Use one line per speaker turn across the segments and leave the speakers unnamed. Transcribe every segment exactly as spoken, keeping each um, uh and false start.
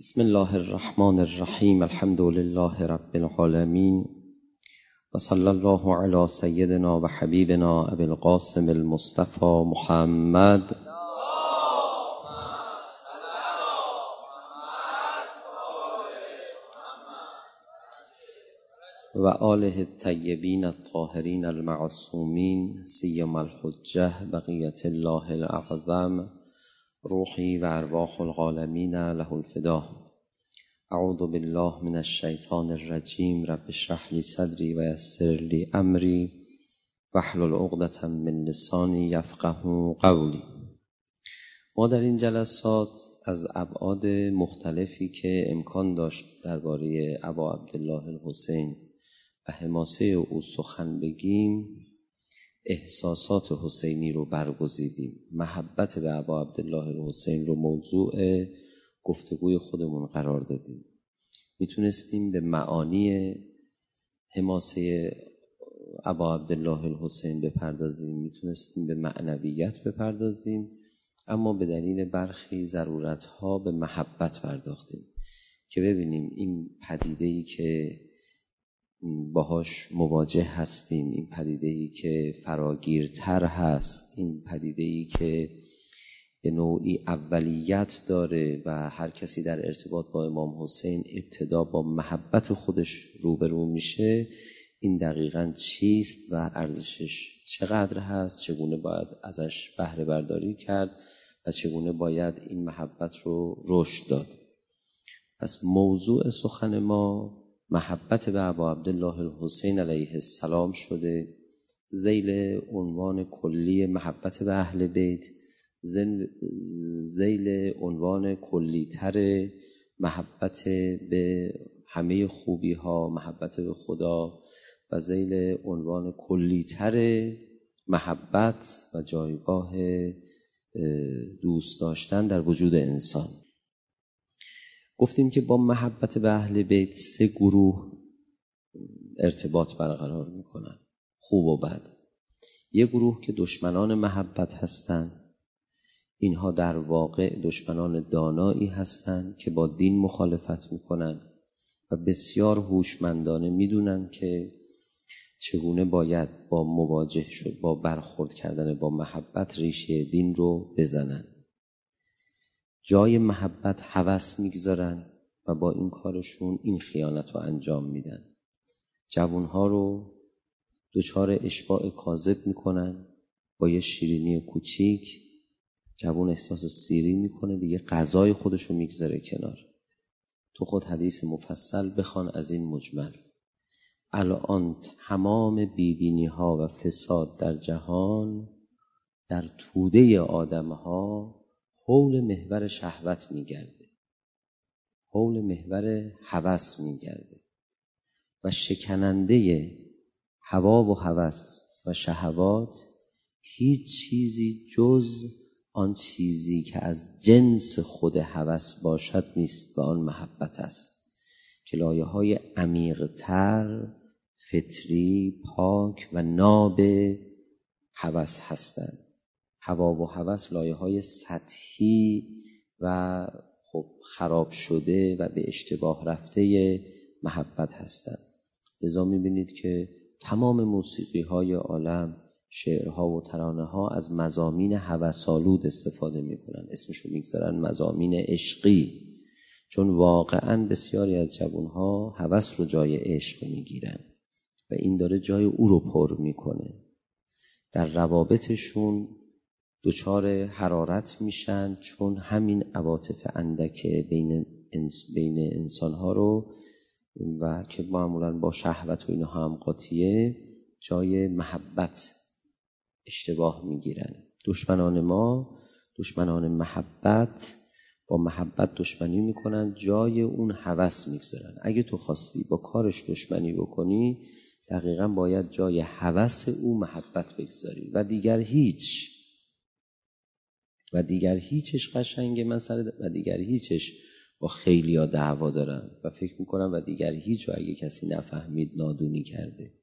بسم الله الرحمن الرحیم. الحمد لله رب العالمین و صلی الله علی سیدنا و حبیبنا ابی القاسم المصطفى محمد و آله الطیبین الطاهرین المعصومین سیما الحجة بقیة الله الاعظم روحی و ارواح العالمین له الفدا. اعوذ بالله من الشیطان الرجیم. رب اشرح لی صدری و یسر لی امری واحلل عقدة من لسانی یفقهوا قولی. ما در این جلسات از ابعاد مختلفی که امکان داشت درباره ابا عبدالله الحسین و حماسه او سخن بگیم، احساسات حسینی رو برگزیدیم. محبت به ابا عبدالله الحسین رو موضوع گفتگوی خودمون قرار دادیم. میتونستیم به معانی حماسه ابا عبدالله الحسین بپردازیم، میتونستیم به معنویت بپردازیم، اما به دلیل برخی ضرورتها به محبت پرداختیم که ببینیم این پدیده‌ای که باهاش مواجه هستیم، این پدیده‌ای که فراگیرتر هست، این پدیده‌ای که به نوعی اولیت داره و هر کسی در ارتباط با امام حسین ابتدا با محبت خودش روبرو میشه، این دقیقاً چیست و ارزشش چقدر هست، چگونه باید ازش بهره برداری کرد و چگونه باید این محبت رو رشد داد. پس موضوع سخن ما محبت به ابا عبدالله الحسین علیه السلام شده، ذیل عنوان کلی محبت به اهل بیت، ذیل عنوان کلی تر محبت به همه خوبی ها، محبت به خدا، و ذیل عنوان کلی تر محبت و جایگاه دوست داشتن در وجود انسان. گفتیم که با محبت به اهل بیت سه گروه ارتباط برقرار میکنن، خوب و بد. یک گروه که دشمنان محبت هستند، اینها در واقع دشمنان دانایی هستند که با دین مخالفت میکنن و بسیار هوشمندانه میدونن که چگونه باید با مواجه شد با برخورد کردن با محبت ریشه دین رو بزنن. جای محبت هوس میگذارن و با این کارشون این خیانت رو انجام میدن. جوانها رو دچار اشباع کاذب میکنن، با یه شیرینی کوچیک جوان احساس سیری میکنه، دیگه غذای خودش رو میگذاره کنار. تو خود حدیث مفصل بخوان از این مجمل. الان تمام بیدینی ها و فساد در جهان در توده آدم ها حول محور شهوت میگرده، حول محور هوس میگرده و شکننده هوا و هوس و شهوات هیچ چیزی جز آن چیزی که از جنس خود هوس باشد نیست و آن محبت است که لایه های عمیق تر، فطری، پاک و ناب هوس هستند. هوا و هوس لایه های سطحی و خب خراب شده و به اشتباه رفته محبت هستند. لذا می‌بینید که تمام موسیقی های عالم، شعرها و ترانه ها از مضامین هوس‌آلود استفاده می‌کنند. اسمشو می‌گذارن مضامین عشقی، چون واقعاً بسیاری از جوان‌ها هوس رو جای عشق می‌گیرن و این داره جای او رو پر می‌کنه. در روابطشون دچار حرارت میشن، چون همین عواطف اندک بین انس بین انسان‌ها رو و که معمولاً با شهوت و اینها هم قاطیه، جای محبت اشتباه میگیرن. دشمنان ما، دشمنان محبت، با محبت دشمنی میکنن، جای اون هوس میگذارن. اگه تو خواستی با کارش دشمنی بکنی، دقیقاً باید جای هوس او محبت بگذاری و دیگر هیچ و دیگر هیچش قشنگه مسئله و دیگر هیچش با خیلی ها دعوا دارن و فکر میکنن و دیگر هیچ و اگه کسی نفهمید نادونی کرده.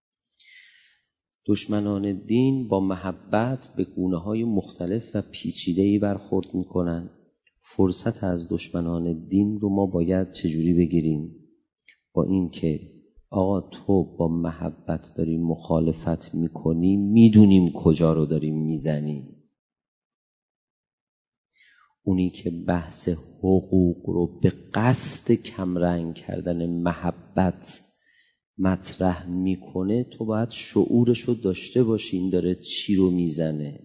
دشمنان دین با محبت به گونه‌های مختلف و پیچیده‌ای برخورد میکنن. فرصت از دشمنان دین رو ما باید چجوری بگیریم؟ با این که آقا تو با محبت داری مخالفت میکنی، میدونیم کجا رو داریم میزنی. اونی که بحث حقوق رو به قصد کمرنگ کردن محبت مطرح میکنه، تو باید شعورش رو داشته باشی این داره چی رو میزنه.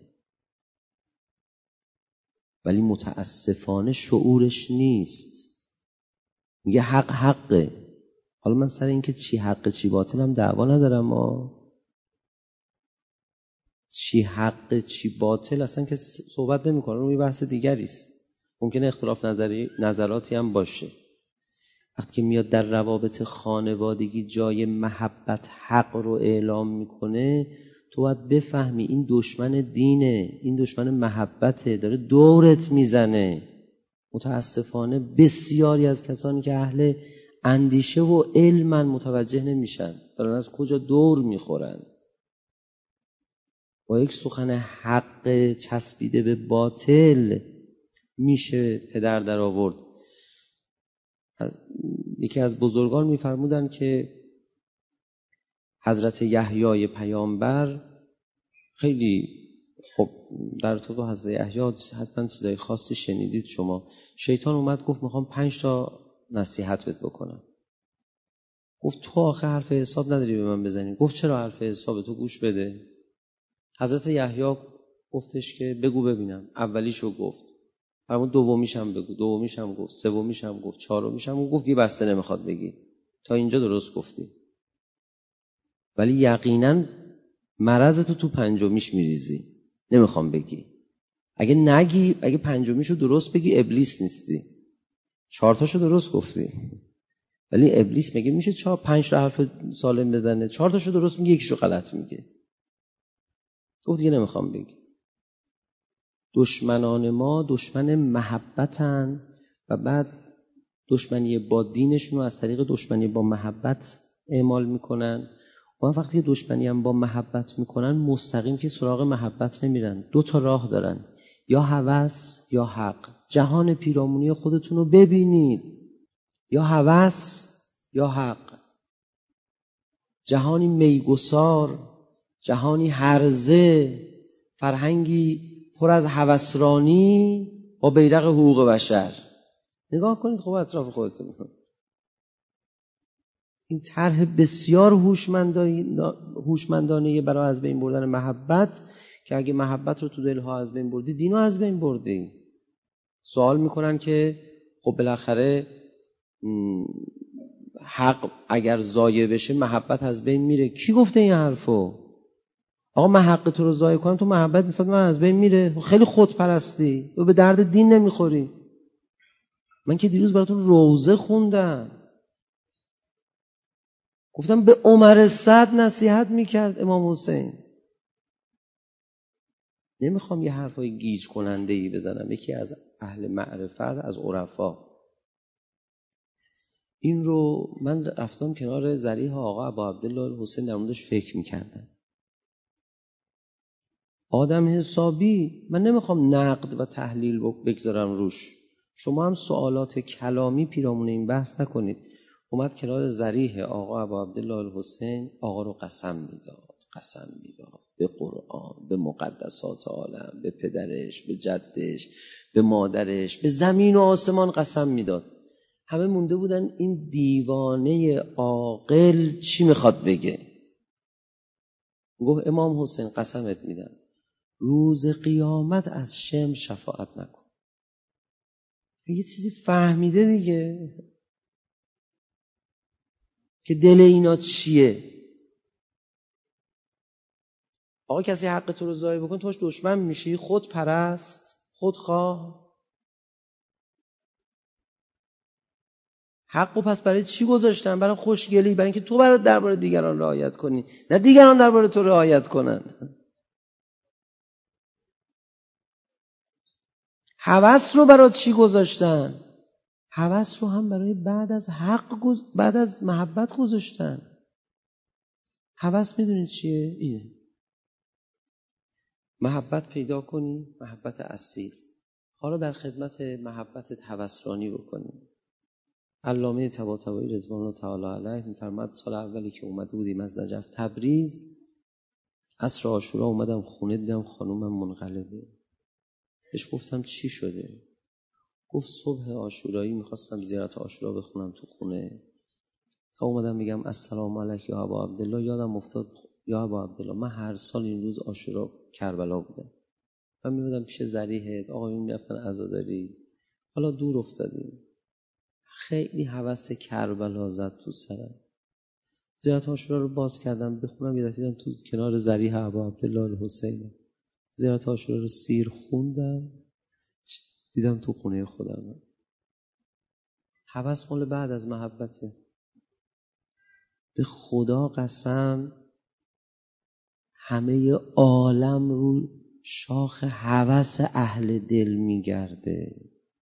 ولی متاسفانه شعورش نیست. میگه حق حقه. حالا من سر این که چی حقه چی باطل هم دعوا ندارم، ما چی حقه چی باطل اصلا که صحبت نمی کنم، اون یه بحث دیگری است. ممکنه اختلاف نظری نظراتی هم باشه. وقتی که میاد در روابط خانوادگی جای محبت حق رو اعلام میکنه، تو باید بفهمی این دشمن دینه، این دشمن محبته، داره دورت میزنه. متاسفانه بسیاری از کسانی که اهل اندیشه و علمن متوجه نمیشن، دارن از کجا دور میخورن. با یک سخن حق چسبیده به باطل میشه پدر در آورد. یکی از بزرگان میفرمودن که حضرت یحیی پیامبر خیلی خب در تو حضرت یحیی حتما چیزای خاصی شنیدید شما. شیطان اومد گفت میخوام پنج تا نصیحت بهت بکنم. گفت تو آخه حرف حساب نداری به من بزنی. گفت چرا حرف حساب؟ تو گوش بده. حضرت یحیی گفتش که بگو ببینم. اولیشو گفت، فرمود دومیش هم بگو، دومیش هم گفت، سومیش هم گفت، چهارمیش هم گفت. یه بسته نمیخواد بگی. تا اینجا درست گفتی، ولی یقینا مرض تو تو پنجمیش میریزی، نمیخوام بگی. اگه نگی، اگه پنجمیشو درست بگی ابلیس نیستی. چهارتاشو درست گفتی، ولی ابلیس میگه میشه چهار پنج تا حرف سالم بزنه، چهارتاشو درست میگه یکیشو غلط میگه. گفت دیگه نمیخوام بگی. دشمنان ما دشمن محبتن و بعد دشمنی با دینشون رو از طریق دشمنی با محبت اعمال میکنن. و وقتی دشمنی هم با محبت میکنن، مستقیم که سراغ محبت نمیرن. دو تا راه دارن، یا هوس یا حق. جهان پیرامونی خودتون رو ببینید، یا هوس یا حق. جهانی میگسار، جهانی هرزه، فرهنگی پر از هوسرانی با بیرق حقوق بشر. نگاه کنید خب اطراف خودتون. این طرح بسیار هوشمندانه برای از بین بردن محبت، که اگه محبت رو تو دلها از بین بردی، دینو از بین بردی. سوال میکنن که خب بالاخره حق اگر ضایع بشه محبت از بین میره. کی گفته این حرفو؟ آقا من حق تو رو ضایع کنم، تو محبت نسبت من از بین میره. خیلی خودپرستی و به درد دین نمیخوری. من که دیروز براتون روزه خوندم، گفتم به عمر سعد نصیحت میکرد امام حسین. نمیخوام یه حرفای گیج کننده ای بزنم. یکی از اهل معرفت، از عرفا، این رو من رفتم کنار ضریح آقا ابا عبدالله الحسین در موردش فکر میکردم. آدم حسابی، من نمیخوام نقد و تحلیل بگذارم روش. شما هم سوالات کلامی پیرامون این بحث نکنید. اومد کنار ضریح آقا ابا عبدالله الحسین، آقا رو قسم میداد، قسم میداد به قرآن، به مقدسات عالم، به پدرش، به جدش، به مادرش، به زمین و آسمان قسم میداد. همه مونده بودن این دیوانه عاقل چی میخواد بگه. گفت امام حسین قسمت میدم روز قیامت از شم شفاعت نکن. یه چیزی فهمیده دیگه که دل اینا چیه. آقا کسی حق تو رو ضایع بکن، توش دشمن میشی، خود پرست، خودخواه. حقو پس برای چی گذاشتن؟ برای خوشگلی، برای اینکه تو برای درباره دیگران رعایت کنی، نه دیگران درباره تو رعایت کنن. هوس رو برای چی گذاشتن؟ هوس رو هم برای بعد از حق گز... بعد از محبت گذاشتن. هوس میدونید چیه؟ اینه محبت پیدا کنی، محبت اصیل. حالا در خدمت محبت هوسرانی بکنیم. علامه طباطبایی رضوان الله تعالی علیه می‌فرماد سال اولی که اومده بودیم از نجف تبریز، عصر عاشورا اومدم خونه دیدم خانومم منقلبه. بهش گفتم چی شده؟ گفت صبح عاشورایی میخواستم زیارت عاشورا بخونم تو خونه، تا اومدم میگم السلام علیک یا ابا عبدالله، یادم افتاد یا ابا عبدالله من هر سال این روز عاشورا کربلا بودم، من میبودم پیش ذریحت، آقایون میرفتن عزاداری، حالا دور افتادیم. خیلی هوس کربلا زد تو سرم. زیارت عاشورا رو باز کردم بخونم، یه دفعه دیدم تو کنار ذریح ابا عبدالله الحسین. زیارت عاشورا رو سیر خوندم، دیدم تو خونه خودم. هوس مال بعد از محبته. به خدا قسم همه عالم رو شاخ هوس اهل دل میگرده.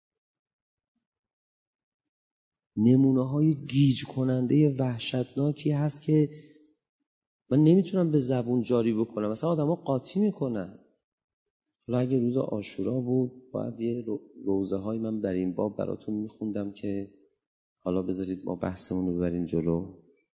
نمونه های گیج کننده وحشتناکی هست که من نمیتونم به زبون جاری بکنم. مثلا آدم ها قاطی میکنن. حالا اگه روز عاشورا بود باید یه روزه های من در این باب براتون میخوندم که حالا بذارید ما بحثمون رو ببریم جلو.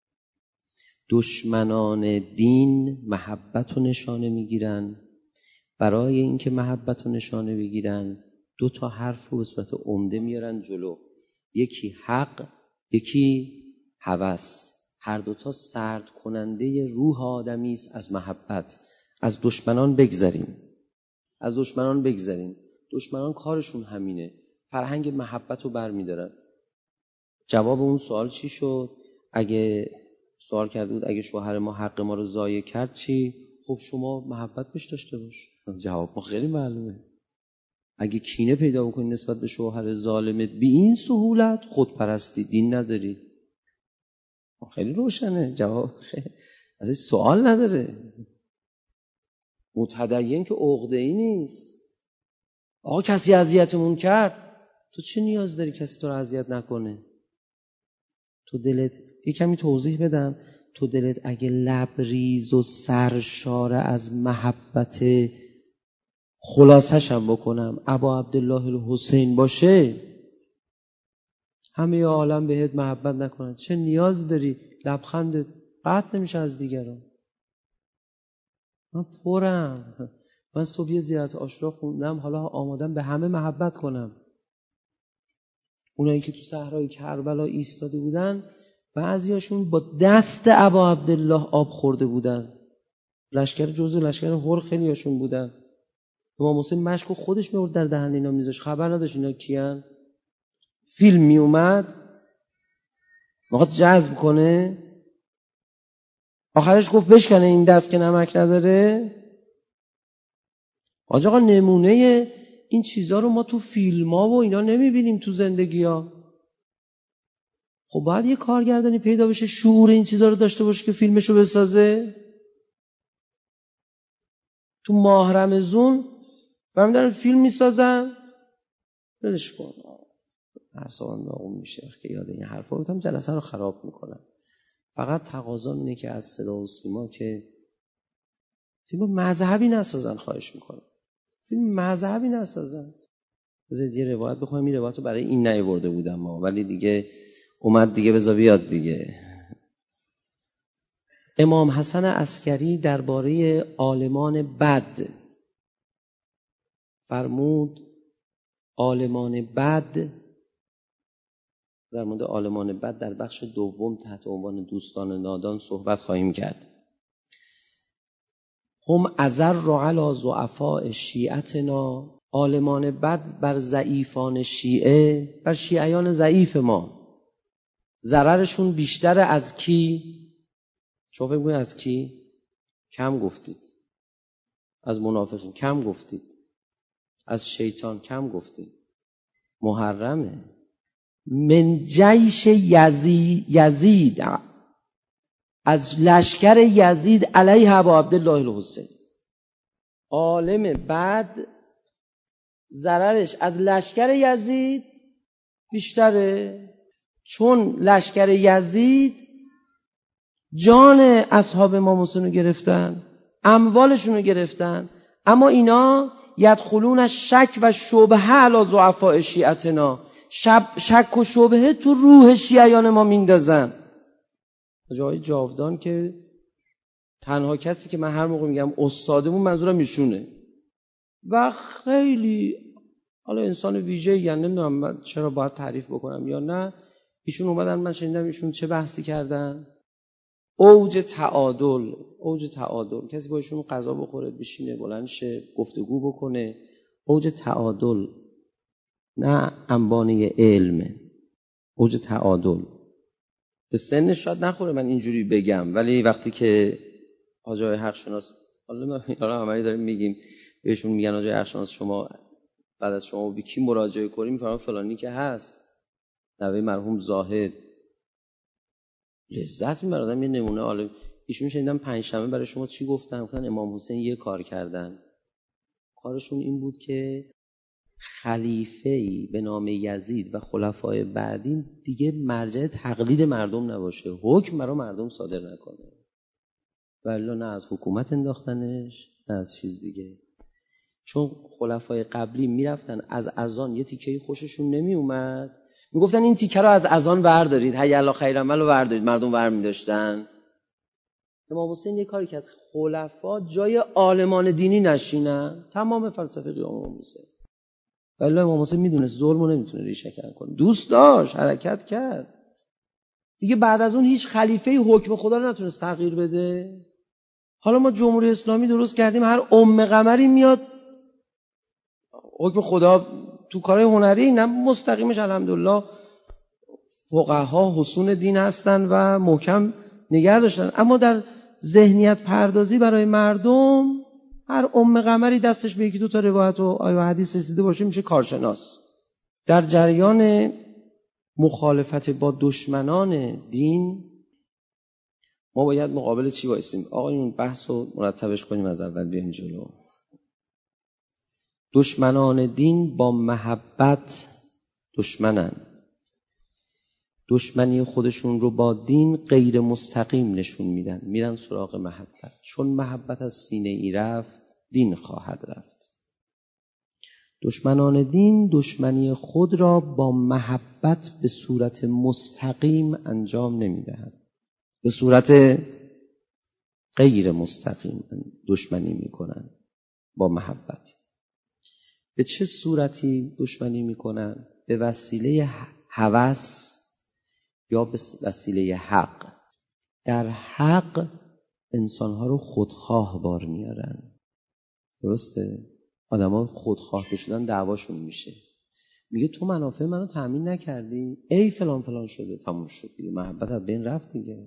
دشمنان دین محبت رو نشانه میگیرن. برای اینکه محبت رو نشانه بگیرن دو تا حرف رو به صورت عمده میارن جلو، یکی حق، یکی هوس. هر دوتا سرد کننده روح آدمی است از محبت. از دشمنان بگذریم، از دشمنان بگذریم. دشمنان کارشون همینه، فرهنگ محبت رو بر میدارن. جواب اون سوال چی شد؟ اگه سوال کرده بود اگه شوهر ما حق ما رو ضایع کرد چی؟ خب شما محبت بهش داشته باش. جواب ما خیلی معلومه. اگه کینه پیدا بکنی نسبت به شوهر ظالمت بی این سهولت، خودپرستی، دین نداری. خیلی روشنه جواب، خیلی از این سوال نداره. متدین که عقده‌ای نیست. آقا کسی اذیتمون کرد، تو چه نیاز داری کسی تو رو اذیت نکنه؟ تو دلت یه کمی توضیح بدم. تو دلت اگه لبریز و سرشار از محبت، خلاصش هم بکنم، ابا عبدالله الحسین باشه، همه عالم بهت محبت نکنن، چه نیاز داری لبخندت قطع نمیشه از دیگران؟ من پرم. من صبح یه زیارت عاشورا خوندم، حالا آمادم به همه محبت کنم. اونایی که تو صحرای کربلا ایستاده بودن بعضیاشون با دست ابا عبدالله آب خورده بودن. لشکر جزء لشکر هور خیلی هاشون بودن. امام حسین مشکو خودش میورد در دهن اینا میذاشت، خبر نداشت اینا کیان. فیلم می اومد میخواد جذب کنه، آخرش گفت بشکنه این دست که نمک نداره. آج آقا نمونه این چیزا رو ما تو فیلم ها و اینا نمیبینیم تو زندگی ها. خب باید یه کارگردانی پیدا بشه شعور این چیزا رو داشته باشه که فیلمشو بسازه. تو ماه رمضان برام دارن فیلم میسازن، ولش کن، اعصابم داغون میشه که یاد این حرفا بودم، جلسه رو خراب میکنم. فقط تقاضا اینه که از صدا و سیما که فیلم مذهبی نسازن، خواهش میکنم. فیلم مذهبی نسازن. بذارید یه روایت بخونم، این روایت رو برای این نیاورده بودم ما، ولی دیگه اومد دیگه، بذار بیاد دیگه. امام حسن عسکری درباره عالمان بد فرمود، عالمان بد، در مورد عالمان بد در بخش دوم تحت عنوان دوستان نادان صحبت خواهیم کرد. هم اضر علی ضعفاء شیعتنا، عالمان بد بر ضعیفان شیعه، بر شیعیان ضعیف ما ضررشون بیشتر از کی؟ شما فکر می‌کنید از کی؟ کم گفتید. از منافقین کم گفتید. از شیطان کم گفتید. محرمه. من جیش یزید, یزید از لشکر یزید علیه ابا عبدالله الحسین. عالم بعد ضررش از لشکر یزید بیشتره، چون لشکر یزید جان اصحاب امام حسین رو گرفتن، اموالشون رو گرفتن، اما اینا یدخلون شک و شبهه علی ضعفاء شیعتنا، شب شک و شبهه تو روح شیعیان ما میندازن. جای جاودان که تنها کسی که من هر موقع میگم استادمون منظورم ایشونه و خیلی حالا انسان ویژه‌ای، یعنی نمیدونم من چرا باید تعریف بکنم یا نه. ایشون اومدن، من شنیدم ایشون چه بحثی کردن، اوج تعادل. اوج تعادل کسی با ایشون غذا بخوره، بشینه، بلند شه، گفتگو بکنه، اوج تعادل، نه انبانه علم، اوج تعادل. به سنش شاید نخوره من اینجوری بگم، ولی وقتی که آجای حق شناس، حالا ما اینا همه داریم میگیم، بهشون میگن آجای حق شناس شما بعد از شما به کی مراجعه کنیم، میفرمان فلانی که هست، نوه مرحوم زاهد. لذت میبره آدم. یه نمونه حالا ایشون شنیدم پنجشنبه برای شما چی گفتن؟ گفتن امام حسین یه کار کردن، کارشون این بود که خلیفه‌ای به نام یزید و خلفای بعدی دیگه مرجع تقلید مردم نباشه، حکم برای مردم صادر نکنه. ولی نه از حکومت انداختنش نه از چیز دیگه. چون خلفای قبلی میرفتن از اذان یه تیکه‌ای خوششون نمی اومد، میگفتن این تیکه رو از اذان بردارید، حی علی خیر عمل رو بردارید، مردم برمی داشتن. امام حسین یه کاری کرد، خلفا جای عالمان دینی نشینن، تمام فلسفه قیام امام حسین. ولی امام حسین میدونه ظلم رو نمیتونه ریشه کن کنه، دوست داشت، حرکت کرد دیگه. بعد از اون هیچ خلیفه‌ای حکم خدا رو نتونست تغییر بده. حالا ما جمهوری اسلامی درست کردیم، هر ام قمری میاد حکم خدا تو کارهای هنری، نه مستقیمش الحمدلله فقها حصون دین هستن و محکم نگه داشتن، اما در ذهنیت پردازی برای مردم هر ام قمری دستش به یکی دو تا روایت و آیه و حدیث رسیده باشه میشه کارشناس. در جریان مخالفت با دشمنان دین ما باید مقابل چی وایسیم؟ آقایون بحث رو مرتبش کنیم، از اول بیایم جلو. دشمنان دین با محبت دشمنن، دشمنی خودشون رو با دین غیر مستقیم نشون میدن، میرن سراغ محبت. چون محبت از سینه ای رفت دین خواهد رفت. دشمنان دین دشمنی خود را با محبت به صورت مستقیم انجام نمیدهند، به صورت غیر مستقیم دشمنی میکنن با محبت. به چه صورتی دشمنی میکنن؟ به وسیله هوس یا به وسیله حق. در حق انسانها رو خودخواه بار میارن، درسته؟ آدم ها خودخواه که شدن دعواشون میشه، میگه تو منافع منو تأمین نکردی، ای فلان فلان شده، تموم شد دیگه، محبت از بین رفت دیگه.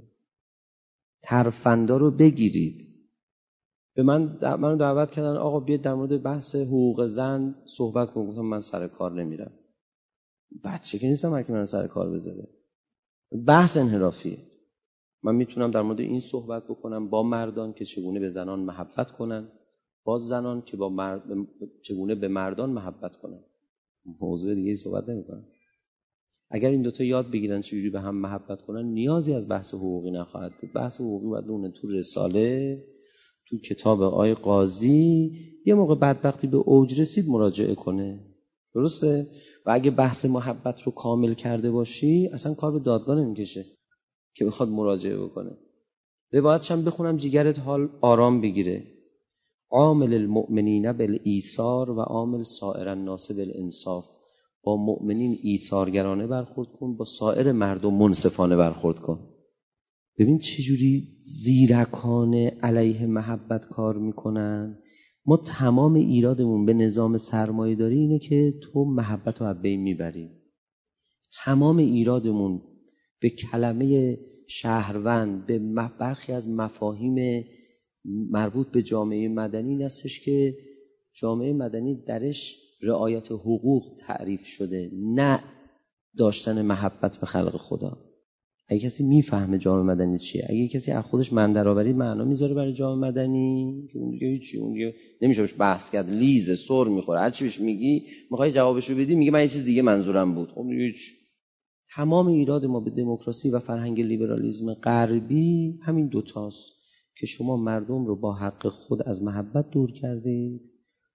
ترفندا رو بگیرید. به من منو دعوت کردن آقا بیاد در مورد بحث حقوق زن صحبت کن، گفتم من سر کار نمیرم. بچه که نیستم هرکی من سر کار بذاره. بحث انحرافیه. من میتونم در مورد این صحبت بکنم با مردان که چگونه به زنان محبت کنن، با زنان که با مرد... چگونه به مردان محبت کنن. موضوع دیگه ای صحبت نمی‌کنم. اگر این دوتا یاد بگیرن چجوری به هم محبت کنن، نیازی از بحث حقوقی نخواهد بود. بحث حقوقی باید اون تو رساله، تو کتاب آقای قاضی، یه موقع بدبختی به اوج رسید مراجعه کنه، درسته؟ و اگه بحث محبت رو کامل کرده باشی اصلا کار به دادگاه نمیکشه که بخواد مراجعه بکنه. روایتش هم بخونم جیگرت حال آرام بگیره. عامل المؤمنین بالایثار و عامل سائر الناس بالانصاف. با مؤمنین ایثارگرانه برخورد کن، با سایر مردم منصفانه برخورد کن. ببین چجوری زیرکانه علیه محبت کار میکنن. ما تمام ایرادمون به نظام سرمایه‌داری اینه که تو محبت رو از بین میبری. تمام ایرادمون به کلمه شهروند، به برخی از مفاهیم مربوط به جامعه مدنی این هستش که جامعه مدنی درش رعایت حقوق تعریف شده، نه داشتن محبت به خلق خدا. اگه کسی میفهمه جامعه مدنی چیه، اگه کسی از خودش من درآوری معنا میذاره برای جامعه مدنی که اون دیگه هیچی، اون دیگه نمیشه بهش بحث کرد، لیزه، سر میخوره، هر چی بهش میگی میخوای جوابشو بدی میگه من یه چیز دیگه منظورم بود. خب دیگه هیچ. تمام ایراد ما به دموکراسی و فرهنگ لیبرالیسم غربی همین دوتاست که شما مردم رو با حق خود از محبت دور کردید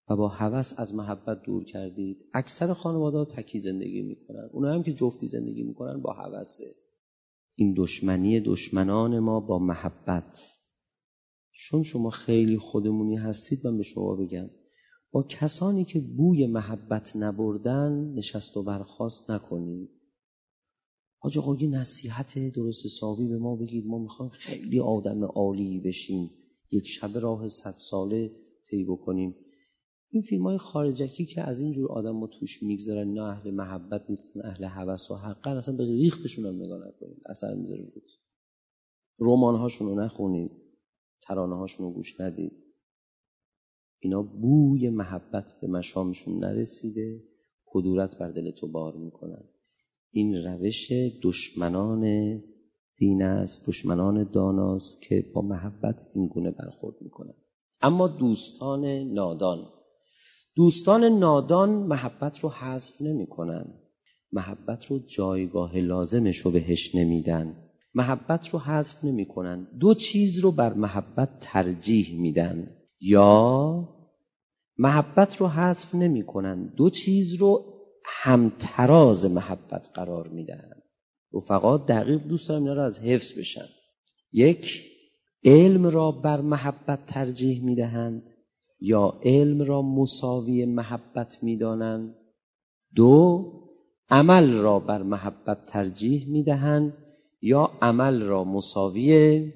و با هوس از محبت دور کردید. اکثر خانواده‌ها تکی زندگی میکنن، اونها هم که جفتی زندگی میکنن با هوسه. این دشمنی دشمنان ما با محبت. چون شما خیلی خودمونی هستید، من به شما بگم با کسانی که بوی محبت نبردن نشست و برخاست نکنید. حاج آقا یه نصیحت درست حسابی به ما بگید، ما میخوایم خیلی آدم عالی بشیم، یک شب راه صد ساله طی بکنیم. این فیلم های خارجکی که از اینجور آدم ما توش میگذارن، نه اهل محبت نیستن، اهل هوس و حقا، اصلا به ریختشون هم نگاه نکنید، اثر میذاره بود. رمان هاشون رو نخونید، ترانه هاشون رو گوش ندید. اینا بوی محبت به مشامشون نرسیده، کدورت بر دل تو بار میکنن. این روش دشمنان دین است، دشمنان داناست که با محبت این گونه برخورد میکنن. اما دوستان نادان دوستان نادان محبت رو حذف نمی کنن، محبت رو جایگاه لازمش رو بهش نمیدن، محبت رو حذف نمی کنن، دو چیز رو بر محبت ترجیح میدن. یا محبت رو حذف نمی کنن، دو چیز رو همتراز محبت قرار میدن. رفقا دقیق دوست دارم اینا رو از حفظ بشن. یک، علم را بر محبت ترجیح میدهند یا علم را مساوی محبت میدانند. دو، عمل را بر محبت ترجیح میدهند یا عمل را مساوی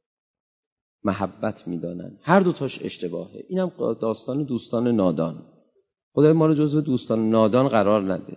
محبت میدانند. هر دو تاش اشتباهه. اینم داستان دوستان نادان. خدای ما رو جزو دوستان نادان قرار نده.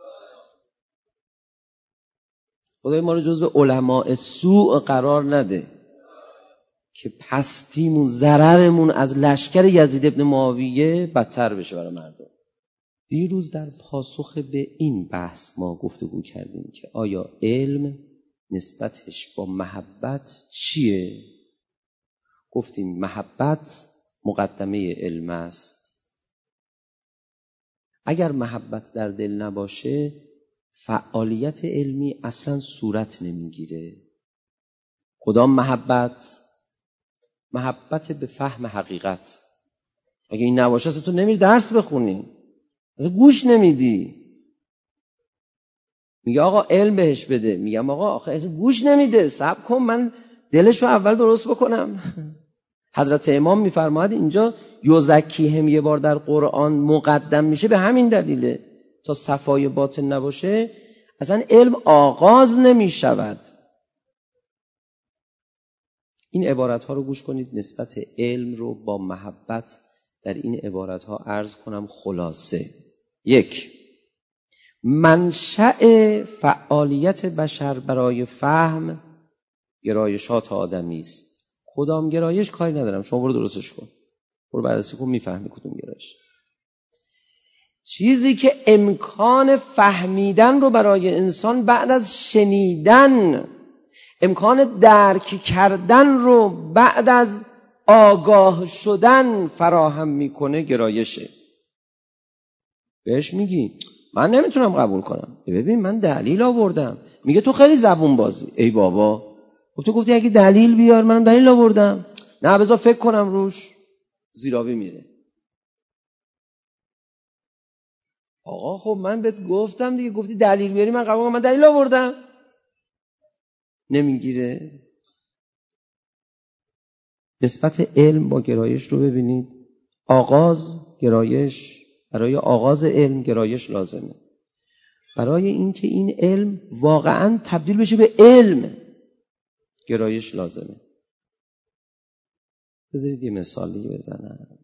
خدای ما رو جزو علماء سوء قرار نده که پستیمون، ضررمون از لشکر یزید ابن معاویه بدتر بشه برای مردم. دیروز در پاسخ به این بحث ما گفتگو کردیم که آیا علم نسبتش با محبت چیه؟ گفتیم محبت مقدمه علم است. اگر محبت در دل نباشه فعالیت علمی اصلا صورت نمیگیره. کدام محبت؟ محبت به فهم حقیقت. اگه این نباشه اصلا تو نمیری درس بخونی، اصلا گوش نمیدی. میگه آقا علم بهش بده، میگم آقا آخه اصلا گوش نمیده، صبر کن من دلشو اول درست بکنم. حضرت امام میفرماید اینجا یزکیهم یه بار در قرآن مقدم میشه به همین دلیله، تا صفای باطن نباشه اصلا علم آغاز نمیشود. این عبارت ها رو گوش کنید، نسبت علم رو با محبت در این عبارت ها عرض کنم خلاصه. یک، منشأ فعالیت بشر برای فهم گرایشات آدمی است. کدام گرایش کاری ندارم، شما برو درستش کن، برو بررسی کن، میفهمی کدوم گرایش. چیزی که امکان فهمیدن رو برای انسان بعد از شنیدن، امکان درک کردن رو بعد از آگاه شدن فراهم میکنه گرایشه. بهش میگی من نمیتونم قبول کنم، ببین من دلیل آوردم، میگه تو خیلی زبون بازی. ای بابا تو گفتی اگه دلیل بیار، منم دلیل آوردم. نه بذار فکر کنم روش. زیرابی میره. آقا خب من بهت گفتم دیگه، گفتی دلیل بیاری من قبول کنم، من دلیل آوردم. نمیگیره. نسبت علم با گرایش رو ببینید. آغاز گرایش، برای آغاز علم گرایش لازمه. برای اینکه این علم واقعاً تبدیل بشه به علم گرایش لازمه. بذارید یه مثالی بزنم.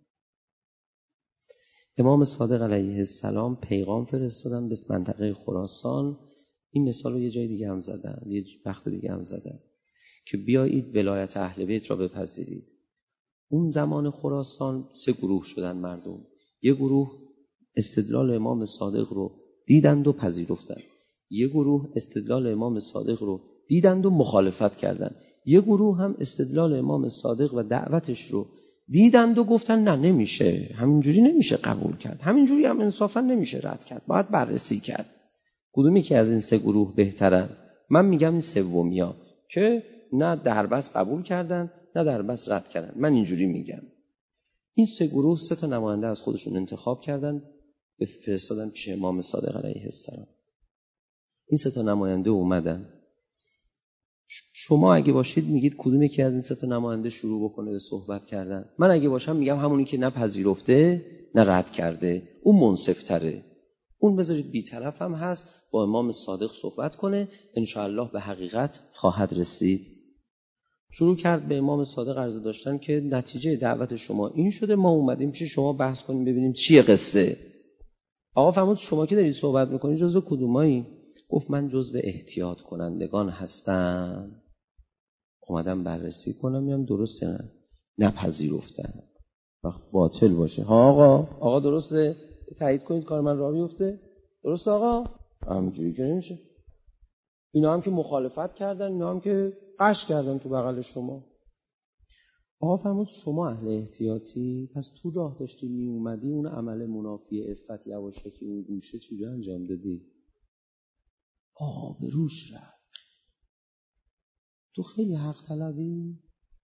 امام صادق علیه السلام پیغام فرستادن به منطقه خراسان. این مثال رو یه جای دیگه هم زدم، یه وقت دیگه هم زدم که بیایید ولایت اهل بیت را بپذیرید. اون زمان خراسان سه گروه شدن مردم. یه گروه استدلال امام صادق رو دیدند و پذیرفتند. یه گروه استدلال امام صادق رو دیدند و مخالفت کردند. یه گروه هم استدلال امام صادق و دعوتش رو دیدند و گفتن نه نمیشه، همینجوری نمیشه قبول کرد، همینجوری هم انصافا نمیشه رد کرد، باید بررسی کرد. کدومی که از این سه گروه بهترن؟ من میگم این سومیا که نه در بس قبول کردن نه در بس رد کردن. من اینجوری میگم. این سه گروه سه تا نماینده از خودشون انتخاب کردن، به فرستادن پیش امام صادق علیه السلام. این سه تا نماینده اومدن. شما اگه باشید میگید کدوم یکی از این سه تا نماینده شروع بکنه به صحبت کردن؟ من اگه باشم میگم همونی که نه پذیرفته نه رد کرده، اون منصف‌تره. اون بذارید بی‌طرف هم هست، با امام صادق صحبت کنه، انشاءالله به حقیقت خواهد رسید. شروع کرد به امام صادق عرض داشتن که نتیجه دعوت شما این شده، ما اومدیم پیش شما بحث کنیم ببینیم چیه قصه. آقا فرمود شما که دارید صحبت میکنید جزو کدومایی؟ گفت من جزو احتیاط کنندگان هستم، اومدم بررسی کنم میام درسته نه نپذیرفتم، وقت باطل باشه. ها آقا آقا درسته، تایید کنید کار من راه بیفته. درسته آقا؟ همینجوری که نمیشه. اینا هم که مخالفت کردن، اینا هم که قش کردن تو بغل شما. آقا فرمود شما اهل احتیاطی، پس تو راه داشتی می اومدی اون عمل منافی عفت یواشکی اون گوشه چجوری انجام دادی؟ آقا به روش رفت. تو خیلی حق طلبی؟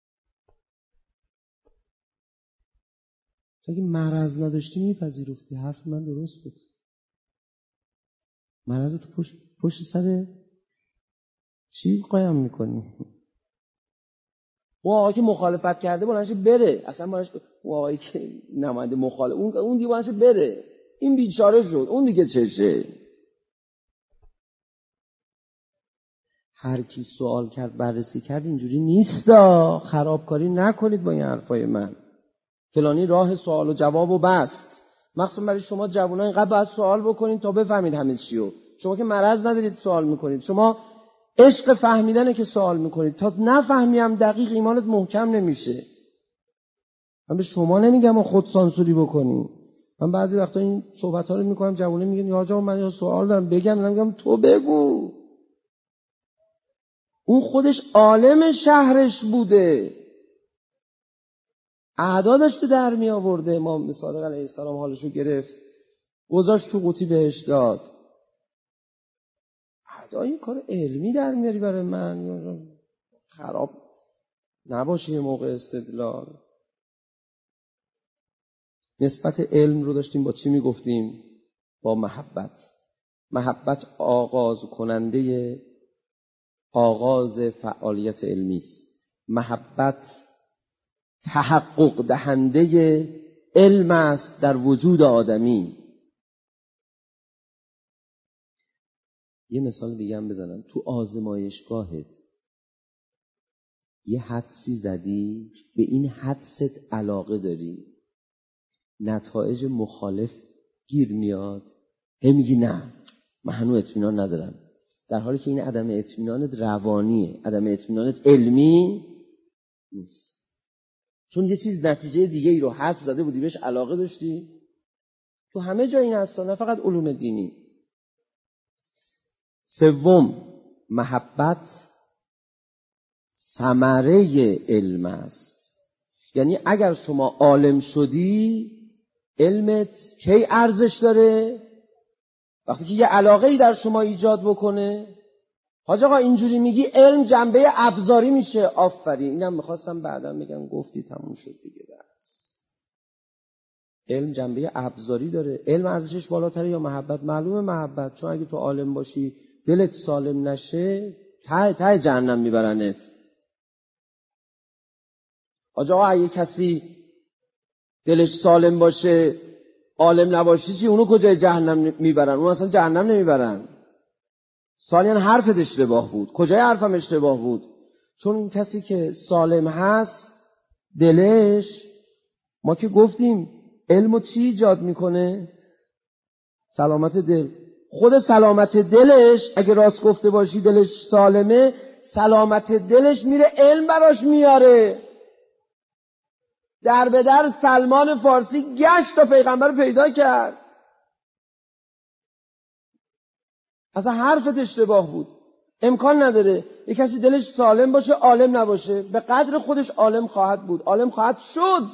تو اگه مرض نداشتی میپذیرفتی. حرف من درست بود. مرض تو پشت, پشت سر چی قایم میکنی؟ اون آقایی که مخالفت کرده بلنشه بره، اصلا بلنشه اون آقایی که نماینده مخالف اون اون دیگه بلنشه بره، این بیچاره شد، اون دیگه چشه؟ هر کی سوال کرد بررسی کرد اینجوری نیستا. خرابکاری نکنید با این حرفای من. فلانی راه سوال و جواب و بست. مخصوصا برای شما جوونا اینقدر باید سوال بکنید تا بفهمید همه چیو. شما که مرض ندارید سوال میکنید، شما عشق فهمیدنه که سوال میکنید. تا نفهمیم دقیق ایمانت محکم نمیشه. من به شما نمیگم و خود سانسوری بکنی. من بعضی وقتا این صحبت ها رو میکنم، جوونا میگن یا آقا من یه سوال دارم بگم، من میگم تو بگو. اون خودش عالم شهرش بوده، اعدادش تو در می آورده. امام صادق علیه السلام حالشو گرفت، گذاشت تو قوطی بهش داد. اعدای کار علمی در میاری برای من؟ خراب نباشه یه موقع استدلال. نسبت علم رو داشتیم با چی میگفتیم؟ با محبت. محبت آغاز کننده آغاز فعالیت علمی است. محبت تحقق دهنده علم است در وجود آدمی. یه مثال دیگه هم بزنم. تو آزمایشگاهت یه حدسی زدی، به این حدست علاقه داری، نتایج مخالف گیر میاد، هی میگی نه من هنوز اطمینان ندارم، در حالی که این عدم اطمینانت روانیه، عدم اطمینانت علمی نیست. چون یه چیز نتیجه دیگه ای رو حدس زده بودی، بهش علاقه داشتی. تو همه جا این هست، نه فقط علوم دینی. سوم، محبت ثمره علم است. یعنی اگر شما عالم شدی، علمت کی ارزش داره؟ وقتی که یه علاقه ای در شما ایجاد بکنه. حاج آقا اینجوری میگی علم جنبه ابزاری میشه. آفرین، اینم میخواستم بعدا بگم، گفتی تموم شد دیگه. بس علم جنبه ابزاری داره. علم ارزشش بالاتره یا محبت؟ معلومه محبت. چون اگه تو عالم باشی دلت سالم نشه، ته ته جهنم میبرنت. حاج آقا اگه کسی دلش سالم باشه عالم نباشی چی؟ اونو کجای جهنم میبرن؟ اونو اصلا جهنم نمیبرن. سالیان حرفت اشتباه بود. کجای حرفم اشتباه بود؟ چون کسی که سالم هست دلش، ما که گفتیم علمو چی ایجاد میکنه؟ سلامت دل. خود سلامت دلش اگه راست گفته باشی دلش سالمه، سلامت دلش میره علم براش میاره. در به در سلمان فارسی گشت تا پیغمبر رو پیدا کرد. اصلا حرفت اشتباه بود. امکان نداره یک کسی دلش سالم باشه عالم نباشه. به قدر خودش عالم خواهد بود، عالم خواهد شد.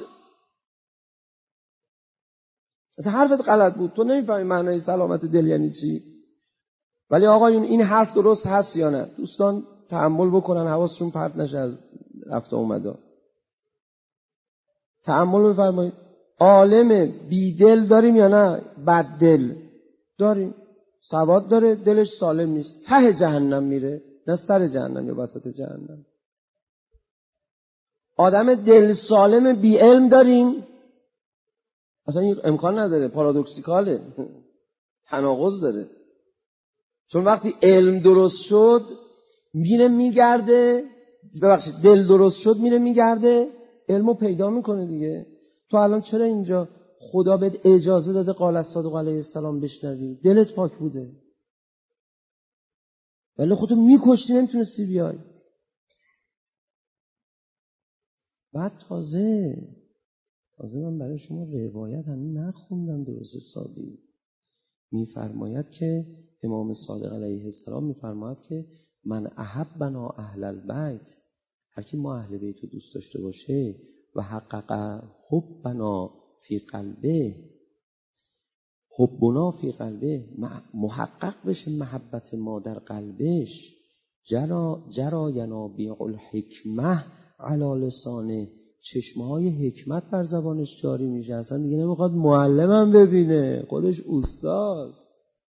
اصلا حرفت غلط بود. تو نمیفهمی معنای سلامت دل یعنی چی. ولی آقایون این حرف درست هست یا نه؟ دوستان تأمل بکنن، حواسشون پرت نشه از رفت و اومده. تأمل بفرمایید.
عالم بیدل داریم یا نه؟ بد دل داریم. سواد داره، دلش سالم نیست، ته جهنم میره، نه سر جهنم یا وسط جهنم. آدم دل سالم بی علم داریم، اصلا این امکان نداره، پارادوکسیکاله، تناقض داره. چون وقتی علم درست شد میره میگرده، ببخشید دل درست شد میره میگرده علمو پیدا میکنه دیگه. تو الان چرا اینجا خدا بهت اجازه داده قال الصادق علیه السلام بشنوی؟ دلت پاک بوده، ولی خودتو میکشتی نمیتونستی بیای. بعد تازه تازه من برای شما روایت همین نخوندم درست حسابی. میفرماید که امام صادق علیه السلام میفرماید که من احبنا اهل البیت، هر کی ما اهل بیت رو دوست داشته باشه و حقق حبنا فی قلبه، حبنا فی قلبه، محقق بشه محبت ما در قلبش، جرا جرا ینابیع الحکمه علی لسانه، چشمهای حکمت بر زبانش جاری میشه، اصلا دیگه نمیخواد معلمم ببینه، خودش اوستاست.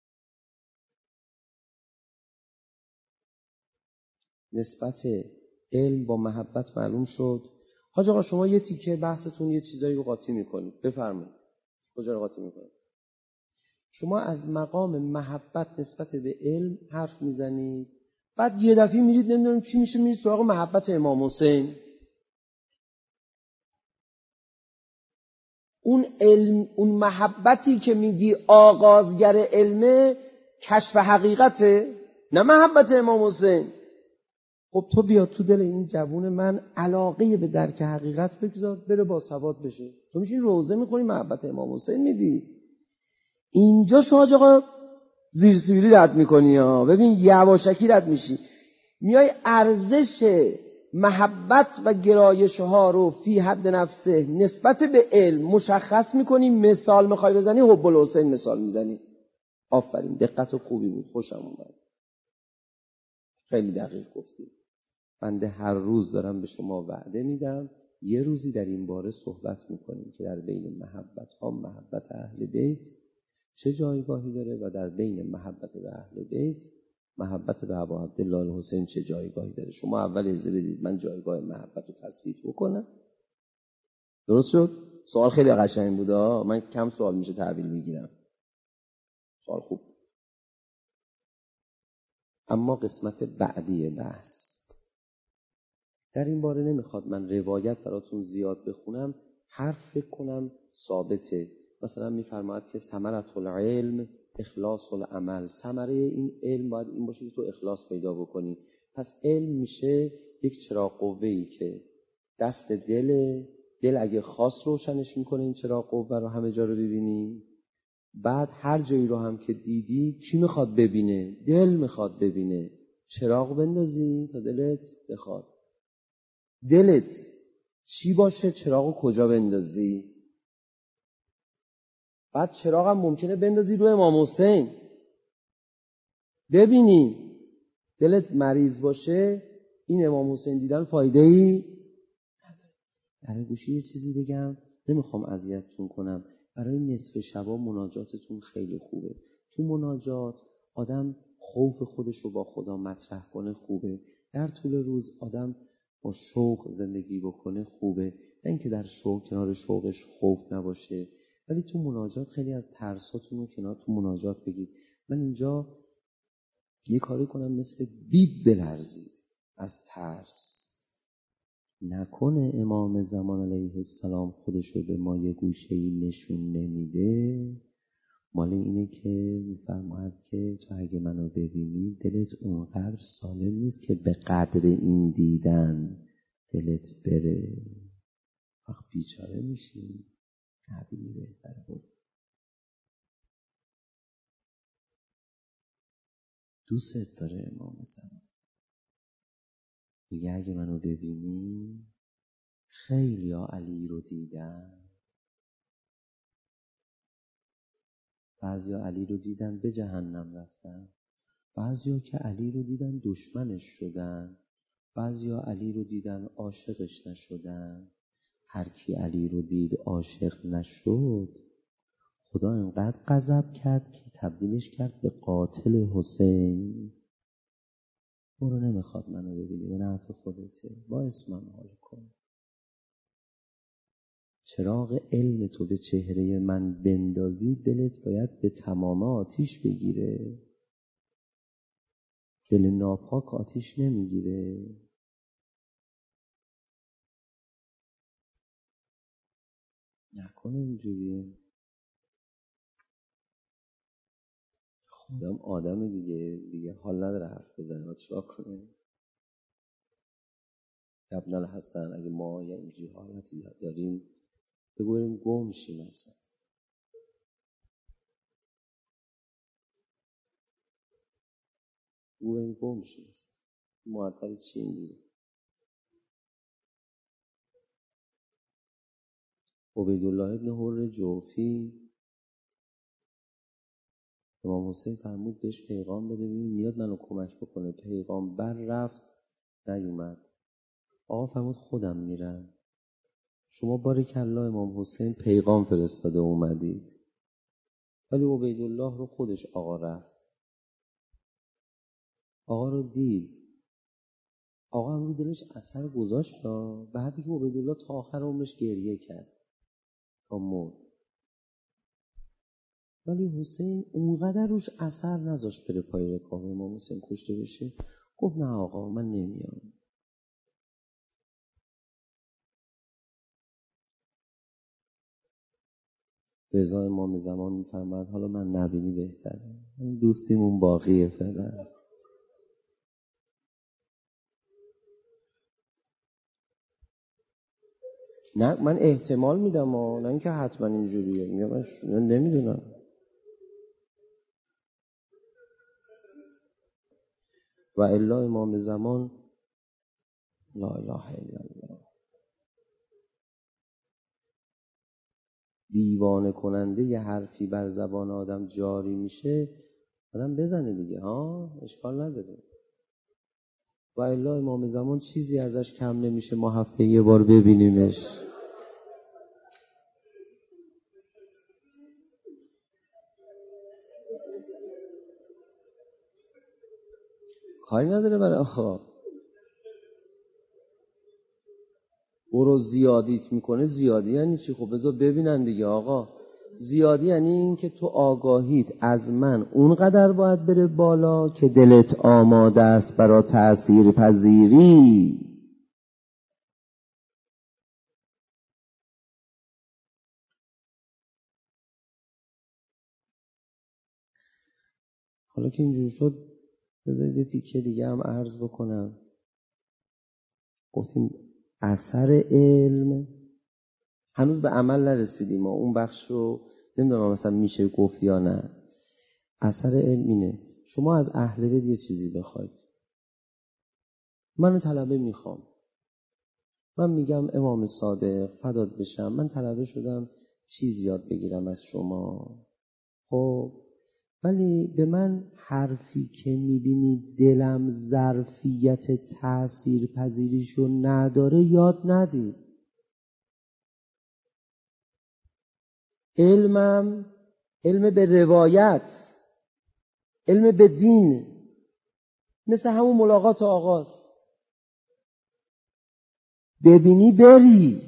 نسبت علم با محبت معلوم شد. حاج آقا شما یه تیکه بحثتون یه چیزایی رو قاطی میکنید، بفرمایید. کجا رو قاطی میکنید؟ شما از مقام محبت نسبت به علم حرف میزنید، بعد یه دفعه میرید نمیدونم چی میشه، میرید سراغ محبت امام حسین. اون علم، اون محبتی که میگی آغازگر علمه، کشف حقیقته، نه محبت امام حسین. خب تو بیا تو دل این جوون من علاقه به درک حقیقت بگذار، بره با سواد بشه. تو میشین روزه میخونی محبت امام حسین میدی، اینجا شما آقا زیر سیبیلی رد میکنی ها. ببین یواشکی رد میشی، میای ارزش محبت و گرایش ها رو فی حد نفسه نسبت به علم مشخص میکنی. مثال میخوای بزنی، حب الحسین مثال میزنی. آفرین، دقت و خوبی بود، خوشم اومد، خیلی دقیق گفتی. بنده هر روز دارم به شما وعده میدم یه روزی در این باره صحبت میکنیم که در بین محبت ها محبت اهل بیت چه جایگاهی داره و در بین محبت به اهل بیت محبت به ابا عبدالله الحسین چه جایگاهی داره. شما اول اجازه بدید من جایگاه محبت رو تثبیت بکنم. درست شد؟ سوال خیلی قشنگ بود. من کم سوال میشه تحویل میگیرم، سوال خوب. اما قسمت بعدی بحث در این باره نمیخواد من روایت براتون زیاد بخونم، حرف فکر کنم ثابته. مثلا میفرماید که ثمرة العلم اخلاص العمل، ثمره این علم باید این باشه که تو اخلاص پیدا بکنی. پس علم میشه یک چراغ قوه‌ای که دست دل دل اگه خاص روشنش میکنه، این چراغ قوه رو همه جا رو ببینی. بعد هر جایی رو هم که دیدی کی میخواد ببینه؟ دل میخواد ببینه. چراغ بندازی تا دلت بخواد. دلت چی باشه چراغو کجا بندازی؟ بعد چراغ هم ممکنه بندازی روی امام حسین. ببینی دلت مریض باشه، این امام حسین دیدن فایده ای در گوشی یه چیزی بگم، نمیخوام اذیتتون کنم. برای نصف شبا مناجاتتون خیلی خوبه. تو مناجات آدم خوف خودش رو با خدا مطرح کنه خوبه. در طول روز آدم با شوق زندگی بکنه خوبه، نه اینکه در شوق کنار شوقش خوف نباشه. ولی تو مناجات خیلی از ترساتون رو کنار تو مناجات بگید. من اینجا یه کاری کنم مثل بید بلرزید از ترس. نکنه امام زمان علیه السلام خودشو به ما یه گوشه‌ای نشون نمیده، مال اینه که میفرماید که تو اگه منو ببینی دلت اونقدر سالم نیست که به قدر این دیدن دلت بره، وقت بیچاره میشی. تعبیری بهتره بود. دوست داره امام زمان، میگه اگه منو ببینی، خیلی ها علی رو دیدن، بعضی ها علی رو دیدن به جهنم رفتن، بعضی ها که علی رو دیدن دشمنش شدن، بعضی ها علی رو دیدن عاشقش نشدن،
هر کی علی رو دید عاشق نشد، خدا انقدر غضب کرد که تبدیلش کرد به قاتل حسین. برو نمیخواد منو ببینی، به نفع خودته، با اسمم حال کن. چراغ علم تو به چهره من بندازی، دلت باید به تمام آتیش بگیره. دل ناپاک آتیش نمیگیره. نکنه اینجوریه. خودم آدم دیگه دیگه حال نداره حرف بزنه، چیکار کنه؟ ابن الحسن اگه ما یه اینجوری حالتی داریم بگوییم گم شیم اصلا. بگوییم گم شیم اصلا. معطل چی میگیره؟ عبیدالله ابن حر جوفی امام حسین فرمود بهش پیغام بده ببین میاد منو کمک بکنه. پیغامبر رفت نیومد. آقا فرمود خودم میرم. شما بارکالله امام حسین پیغام فرستاده اومدید، ولی عبیدالله رو خودش آقا رفت، آقا رو دید، آقا هم رو دلش اثر گذاشت. بعدی که عبیدالله تا آخر عمرش گریه کرد تا مرد، ولی حسین اونقدر روش اثر نذاشت بره پای رکاب امام حسین کشته بشه. گفت نه آقا من نمیام. رضا امام زمان میفرماد حالا من نبینی بهتره، دوستیمون باقیه فعلا. نه من احتمال میدم ها، نه اینکه حتما اینجوریه. میگم من نمیدونم. و الا امام زمان لا اله الا الله دیوانه کننده یه حرفی بر زبان آدم جاری میشه، آدم بزنه دیگه ها، اشکال نداره. و الا امام زمان چیزی ازش کم نمیشه ما هفته یه بار ببینیمش. کاری نداره برای آقا. برو زیادیت میکنه. زیادی یعنی چی؟ خب بذار ببینن دیگه آقا. زیادی یعنی این که تو آگاهیت از من اونقدر باید بره بالا که دلت آماده است برای تأثیر پذیری. حالا که اینجور شد بذارید یه تیکه دیگه هم عرض بکنم. گفتیم اثر علم، هنوز به عمل نرسیدیم ما اون بخش رو نمیدونم مثلا میشه گفت یا نه. اثر علم اینه شما از اهل بیت یه چیزی بخواید. من طلبه میخوام، من میگم امام صادق فدات بشم، من طلبه شدم چیز یاد بگیرم از شما. خب ولی به من حرفی که میبینی دلم ظرفیت تأثیر پذیریشو نداره یاد ندید. علمم علم به روایت، علم به دین، مثل همون ملاقات آغاز. ببینی بری،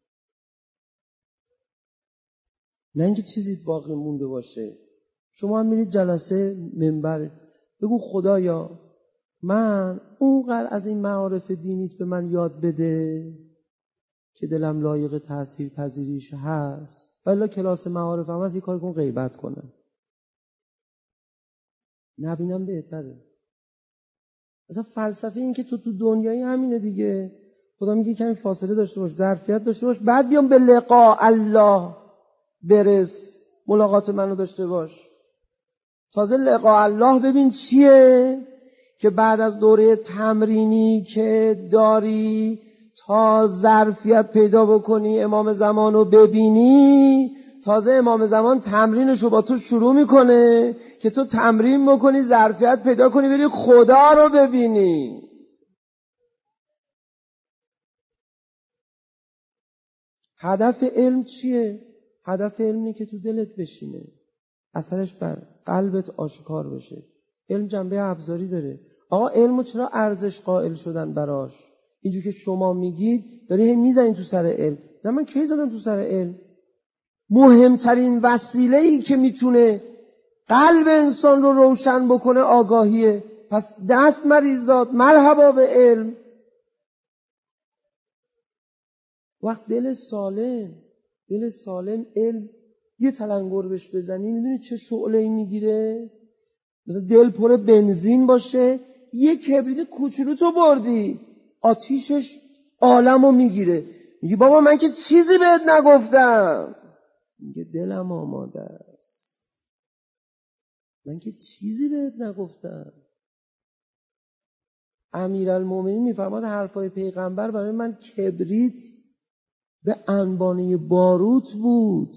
نه اینکه چیزی باقی مونده باشه. شما هم میرید جلسه منبر بگو خدایا من اونقدر از این معارف دینیت به من یاد بده که دلم لایق تأثیر پذیریش هست، ولی کلاس معارف هم هست یه کار کن غیبت کنم نبینم بهتره. مثلا فلسفه این که تو تو دنیایی همینه دیگه. خدا میگه کمی فاصله داشته باش، ظرفیت داشته باش، بعد بیام به لقاء الله برس، ملاقات منو داشته باش. تازه لقاء الله ببین چیه که بعد از دوره تمرینی که داری تا ظرفیت پیدا بکنی امام زمان رو ببینی، تازه امام زمان تمرینش رو با تو شروع میکنه که تو تمرین بکنی ظرفیت پیدا کنی بری خدا رو ببینی.
هدف علم چیه؟ هدف علم اینه که تو دلت بشینه، اثرش بر قلبت آشکار بشه. علم جنبه ابزاری داره. آقا علمو چرا ارزش قائل شدن براش؟ اینجوری که شما میگید داری هی میزنید تو سر علم. نه من کی زدم تو سر علم؟ مهمترین وسیله‌ای که میتونه قلب انسان رو روشن بکنه آگاهیه. پس دست مریزاد، مرحبا به علم. وقت دل سالم، دل سالم علم یه تلنگر بهش بزنی میدونی چه شعله‌ای میگیره؟ مثلا دل پر بنزین باشه، یه کبریت کوچولو تو بردی، آتیشش عالمو میگیره. میگی بابا من که چیزی بهت نگفتم. میگه دلم آماده است، من که چیزی بهت نگفتم. امیرالمومنین میفرماد حرفای پیغمبر برای من کبریت به انبانه باروت بود.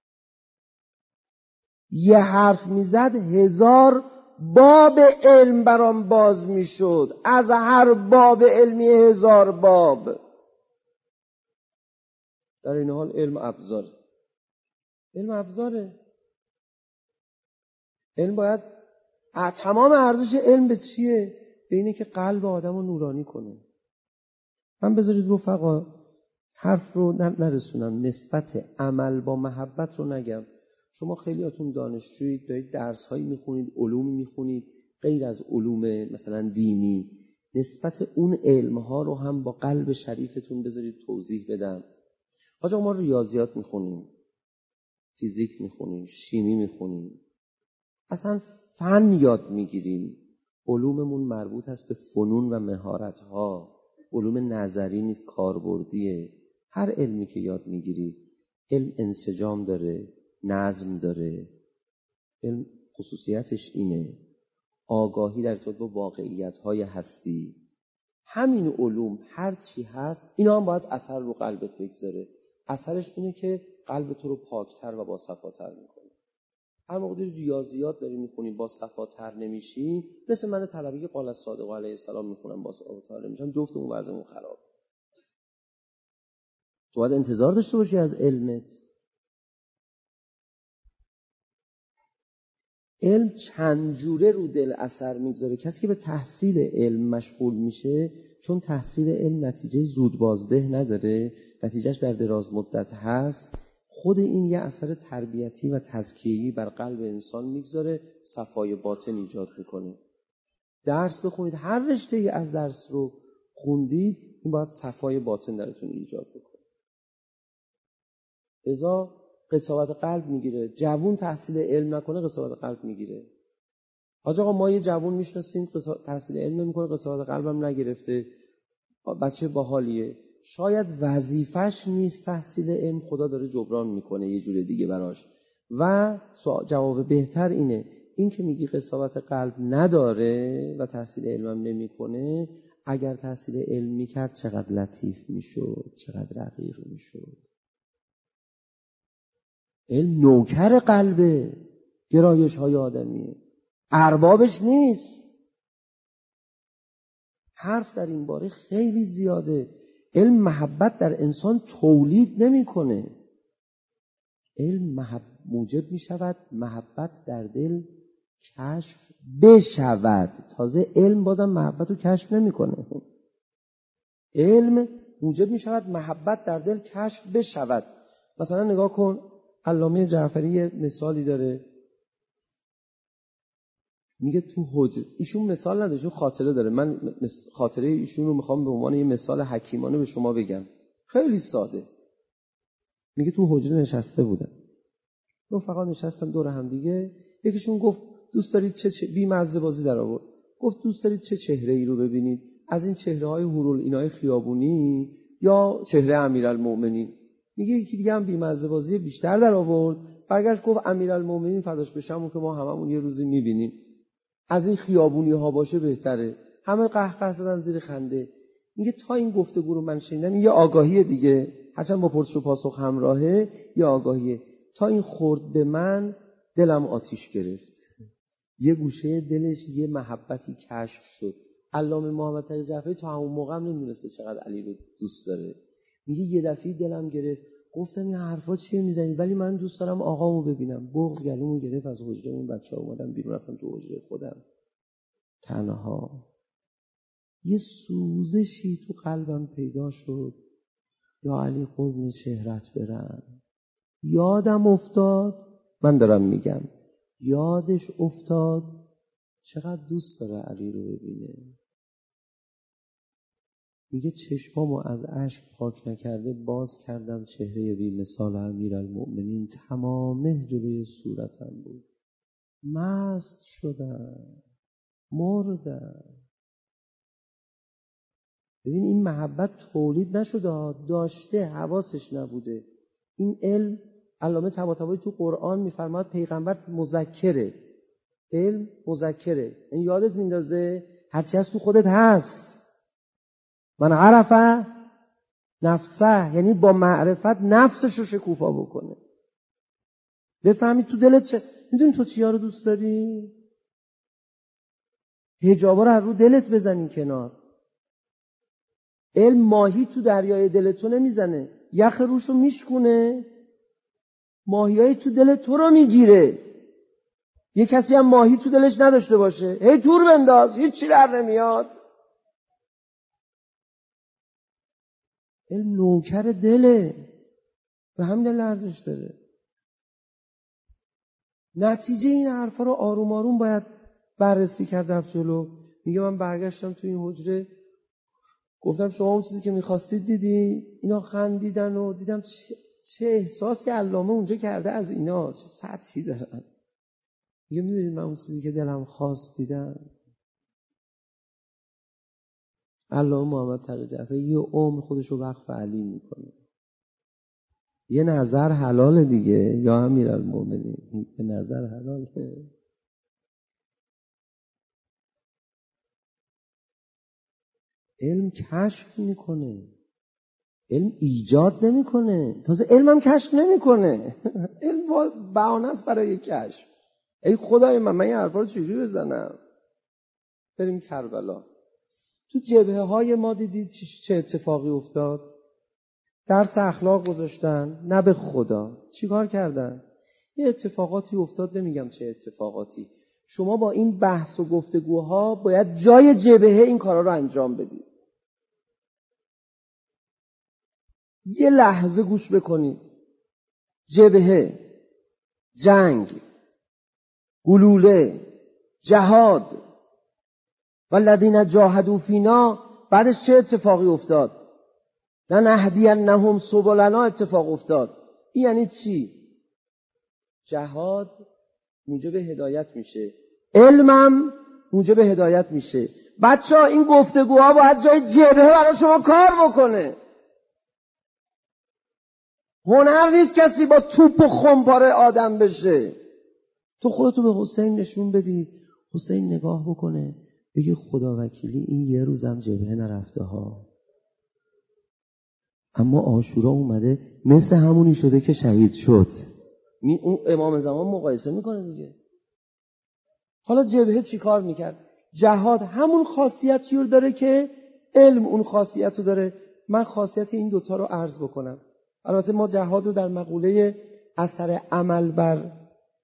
یه حرف میزد هزار باب علم برام باز میشد، از هر باب علمی هزار باب. در این حال علم ابزاره، علم ابزاره. علم باید تمام ارزش علم به چیه؟ به اینه که قلب آدم رو نورانی کنه. من بذارید رفقا حرف رو نرسونم، نسبت عمل با محبت رو نگم. شما خیلیاتون دانشجویید، دارید درس هایی میخونید، علوم میخونید غیر از علوم مثلا دینی. نسبت اون علم ها رو هم با قلب شریفتون بذارید توضیح بدم. آجا ما ریاضیات میخونیم، فیزیک میخونیم، شیمی میخونیم، اصلا فن یاد میگیریم. علوممون مربوط هست به فنون و مهارت ها، علوم نظری نیست، کاربردیه. هر علمی که یاد میگیری علم انسجام داره، نظم داره. علم خصوصیتش اینه، آگاهی در ارتباط با واقعیت‌های هستی. همین علوم هر چی هست اینا هم باید اثر رو قلبت بگذاره. اثرش اینه که قلب تو رو پاکتر و با صفاتر میکنه. هر موقع ریاضیات داری میخونی با صفاتر نمیشی، مثل من طلبه که قال الصادق علیه السلام میخونم با صفاتر نمیشم، جفت اون وضعمون خراب. تو باید انتظار داشته باشی از علمت. علم چند جوره رو دل اثر میگذاره. کسی که به تحصیل علم مشغول میشه، چون تحصیل علم نتیجه زود بازده نداره، نتیجهش در دراز مدت هست، خود این یه اثر تربیتی و تزکیه‌ای بر قلب انسان میگذاره، صفای باطن ایجاد میکنه. درس بخونید، هر رشته‌ای از درس رو خوندید، این باید صفای باطن درتون ایجاد بکنه. لذا قساوت قلب میگیره. جوون تحصیل علم نکنه قساوت قلب میگیره. حاج آقا ما یه جوون میشناسیم تحصیل علم نمیکنه، قساوت قلبم نگرفته، بچه باحالیه. شاید وظیفش نیست تحصیل علم، خدا داره جبران میکنه یه جور دیگه براش. و جواب بهتر اینه، این که میگی قساوت قلب نداره و تحصیل علمم نمیکنه، اگر تحصیل علم میکرد چقدر لطیف میشد، چقدر رقیق میشد. علم نوکر قلبه، گرایش های آدمیه، اربابش نیست. حرف در این باره خیلی زیاده. علم محبت در انسان تولید نمیکنه. علم محب... موجب می شود محبت در دل کشف بشود. تازه علم بازم محبت رو کشف نمیکنه. علم موجب می شود محبت در دل کشف بشود. مثلا نگاه کن، علامه جعفری یه مثالی داره، میگه تو حجره، ایشون مثال نداره، ایشون خاطره داره، من خاطره ایشون رو میخوام به عنوان یه مثال حکیمانه به شما بگم، خیلی ساده. میگه تو حجره نشسته بودن، رفقا نشستن دور هم دیگه، یکیشون گفت دوست دارید چه, چه... بی‌مزه بازی در آورد، گفت دوست دارید چه چهره ای رو ببینید، از این چهره های هورالعینای خیابونی یا چهره امیرالمومنین؟ میگه یکی دیگه هم بی‌مزه بازی بیشتر در آورد، برگشت گفت امیرالمومنین فداش بشم که ما هممون یه روزی میبینیم، از این خیابونی ها باشه بهتره. همه قهقه زدن زیر خنده. میگه تا این گفتگو رو من شنیدم، یه آگاهی دیگه، هرچند با پرسش و پاسخ همراهه، یه آگاهیه، تا این خورد به من دلم آتیش گرفت، یه گوشه دلش یه محبتی کشف شد. علامه محمد تقی جعفری تا همون موقع هم نمیدونسته چقدر علی رو دوست داره. میگه یه دفعه دلم گرفت، گفتم این حرفا چیه میزنی؟ ولی من دوست دارم آقامو ببینم. بغض گلومو گرفت، از حجره اون بچه‌ها اومدم بیرون، رفتم تو حجره خودم تنها. یه سوزشی تو قلبم پیدا شد. یا علی قربون چهرت برم. یادم افتاد، من دارم میگم، یادش افتاد چقدر دوست داره علی رو ببینه. میگه چشمامو از اشک پاک نکرده باز کردم، چهره بی مثال امیرالمؤمنین تمامه جلوی صورتم بود. مست شدم، مردم. ببین این محبت تولید نشده، داشته، حواسش نبوده. این علم علامه طباطبایی تو قرآن میفرماد پیغمبر مذکره، علم مذکره، این یادت میندازه هرچی هست تو خودت هست. من عرفه نفسه، یعنی با معرفت نفسش رو شکوفا بکنه. بفهمی تو دلت چه. میدونی تو چیا رو دوست داری؟ حجابا رو از رو دلت بزنی کنار. علم ماهی تو دریای دل تو نمیزنه، یخ روشو میشکونه، ماهیای تو دل تو رو میگیره. یه کسی هم ماهی تو دلش نداشته باشه، هی تور بنداز، هیچی در نمیاد. علم نوکر دله، به همین دل ارزش داره. نتیجه این حرفا رو آروم آروم باید بررسی کرد رفت جلو. میگه من برگشتم تو این حجره، گفتم شما اون چیزی که میخواستید دیدید؟ اینا خندیدن و دیدم چه, چه احساسی علامه اونجا کرده از اینا، چه سطحی دارن. میگه میدونید من اون چیزی که دلم خواست دیدم؟ علامه محمد تقی جعفری یه عمر خودش رو وقف علی میکنه. یه نظر حلاله دیگه یا امیرالمومنین، یه نظر حلاله. علم کشف میکنه، علم ایجاد نمیکنه، تازه علم هم کشف نمیکنه. علم بهانه است برای کشف. ای خدای من، من این حرفا رو چجوری بزنم؟ بریم کربلا. تو جبهه های ما دیدید چه اتفاقی افتاد؟ درس اخلاق گذاشتن، نه به خدا. چیکار کردن؟ یه اتفاقاتی افتاد، نمیگم چه اتفاقاتی. شما با این بحث و گفتگوها باید جای جبهه این کارا رو انجام بدید. یه لحظه گوش بکنید. جبهه، جنگ، گلوله، جهاد والذین جاهدوا فینا، بعدش چه اتفاقی افتاد؟ لنهدینهم سبلنا اتفاق افتاد. این یعنی چی؟ جهاد موجب هدایت میشه، علمم موجب هدایت میشه. بچه‌ها این گفتگوها باید جای جبهه برای شما کار بکنه. هنر نیست کسی با توپ و خمپاره آدم بشه. تو خودتو به حسین نشون بدی، حسین نگاه بکنه بگه خدا وکیلی این یه روزم جبهه نرفته ها، اما عاشورا اومده مثل همونی شده که شهید شد. اون امام زمان مقایسه میکنه دیگه. حالا جبهه چی کار میکرد؟ جهاد همون خاصیتی رو داره که علم اون خاصیت رو داره. من خاصیت این دوتا رو عرض بکنم. البته ما جهاد رو در مقوله اثر عمل بر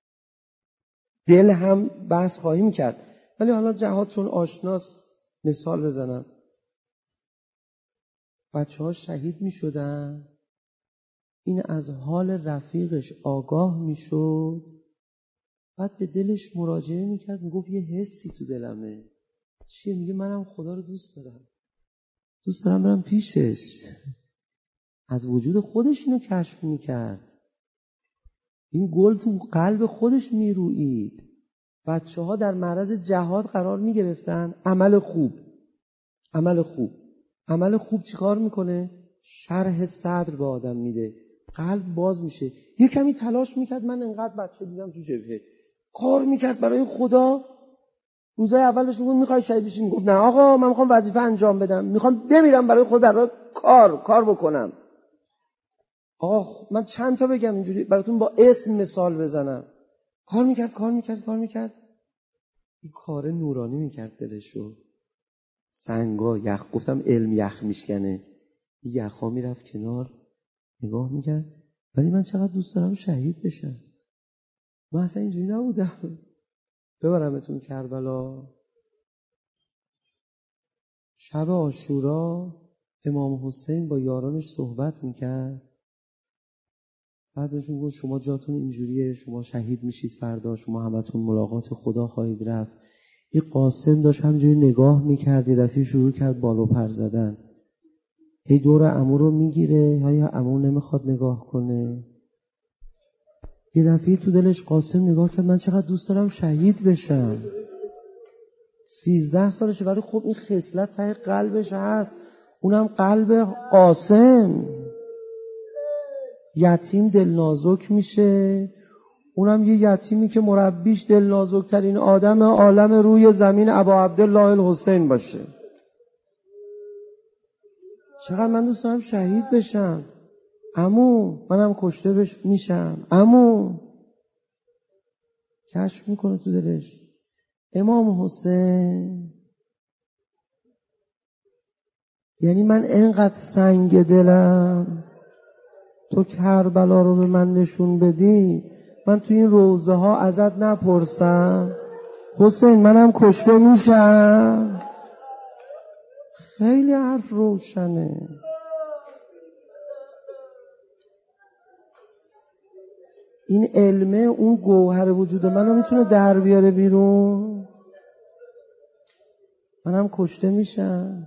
دل هم بحث خواهیم کرد، ولی حالا جهاد چون آشناس مثال بزنم. بچه ها شهید می شدن، این از حال رفیقش آگاه می شد، بعد به دلش مراجعه می کرد، می گفت یه حسی تو دلمه. چیه؟ میگه منم خدا رو دوست دارم، دوست دارم برم پیشش. از وجود خودش اینو کشف می کرد. این گل تو قلب خودش می روید. بچه ها در معرض جهاد قرار می گرفتن. عمل خوب، عمل خوب عمل خوب چی کار میکنه؟ شرح صدر به آدم میده، قلب باز میشه. یه کمی تلاش میکرد. من انقدر بچه دیدم تو جبهه کار میکرد برای خدا. روزای اول بهش میگفت میخوای شهید بشی؟ میگفت نه آقا، من میخوام وظیفه انجام بدم، میخوام بمیرم برای خدا، در کار کار بکنم. آقا من چند تا بگم اینجوری براتون با اسم مثال بزنم. کار میکرد کار میکرد کار میکرد این کار نورانی میکرد دلشو. سنگا یخ، گفتم علم یخ میشکنه، یخا میرفت کنار، نگاه میکرد. ولی من چقدر دوست دارم شهید بشم. من اصلا اینجوری نبودم. ببرمتون کربلا. شب عاشورا امام حسین با یارانش صحبت میکرد. بعد بهشون گفت شما جاتون اینجوریه، شما شهید میشید فردا، شما همتون ملاقات خدا خواهید رفت. این قاسم داشت همینجوری نگاه میکرد، یه دفعه شروع کرد بالو پر زدن. هی دور عمو رو میگیره، یا عمو نمیخواد نگاه کنه. یه دفعه تو دلش قاسم نگاه کرد من چقدر دوست دارم شهید بشم. سیزده سالشه ولی خب این خصلت ته قلبش هست، اونم قلب قاسم. یتیم دل نازک میشه، اونم یه یتیمی که مربیش دل نازکترین آدم عالم روی زمین ابا عبدالله الحسین باشه. چقدر من دوست دارم شهید بشم. عمو منم کشته بش میشم. عمو کشف میکنه تو دلش امام حسین، یعنی من اینقدر سنگ دلم تو کربلا رو به من نشون بدی، من تو این روضه ها ازت نپرسم حسین منم کشته میشم؟ خیلی حرف روشنه. این علمه اون گوهر وجود منو میتونه در بیاره بیرون. منم کشته میشم.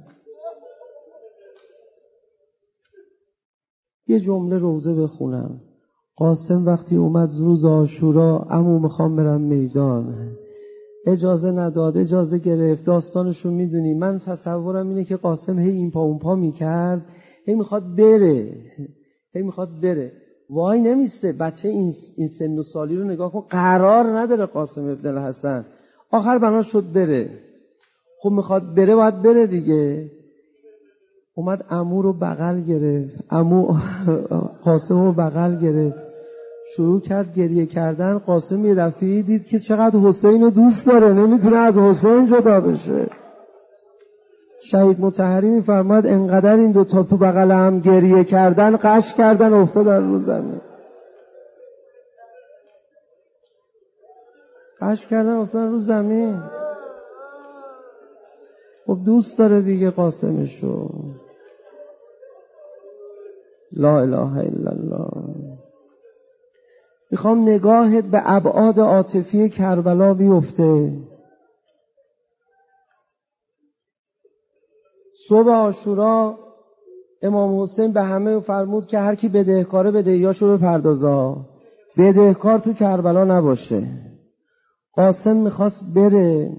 یه جمله روزه بخونم. قاسم وقتی اومد روز عاشورا، عمو میخوام برم میدان، اجازه نداد، اجازه گرفت. داستانشو میدونی. من تصورم اینه که قاسم هی این پا اون پا میکرد، هی میخواد بره، هی میخواد بره، وای نمیسته. بچه این, این سن و سالی رو نگاه کن، قرار نداره قاسم ابن الحسن. آخر بنا شد بره. خب میخواد بره باید بره دیگه. اومد عمو رو بغل گرفت، عمو قاسم رو بغل گرفت، شروع کرد گریه کردن. قاسم یه دفعه دید که چقدر حسین رو دوست داره، نمیتونه از حسین جدا بشه. شهید مطهری میفرماد انقدر این دوتا تو بغل هم گریه کردن، قش کردن، افتادن رو زمین. قش کردن افتادن رو زمین. خب دوست داره دیگه قاسمشو. لا اله الا الله. میخوام نگاهت به ابعاد عاطفی کربلا بیفته. صبح عاشورا امام حسین به همه فرمود که هر کی بدهکاره بدهیاشو بپردازا، بدهکار تو کربلا نباشه. قاسم میخواست بره.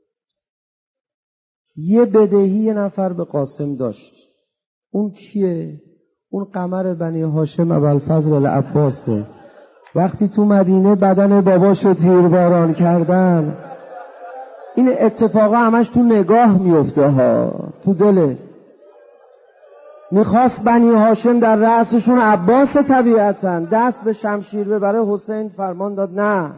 یه بدهی یه نفر به قاسم داشت. اون کیه؟ اون قمر بنی هاشم ابوالفضل العباسه. وقتی تو مدینه بدن باباشو تیرباران کردن، این اتفاقا همش تو نگاه میفته ها، تو دله. میخواست بنی هاشم در رأسشون عباس طبیعتاً دست به شمشیر ببره، حسین فرمان داد نه.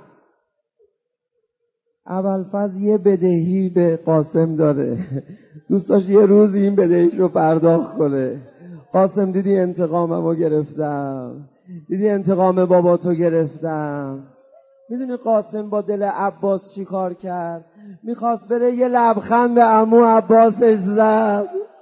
ابوالفضل یه بدهی به قاسم داره، دوست داشت یه روز این بدهیشو پرداخت کنه. قاسم دیدی انتقاممو گرفتم، دیدی انتقام باباتو گرفتم. میدونی قاسم با دل عباس چی کار کرد؟ میخواست بره یه لبخند به عمو عباسش زد.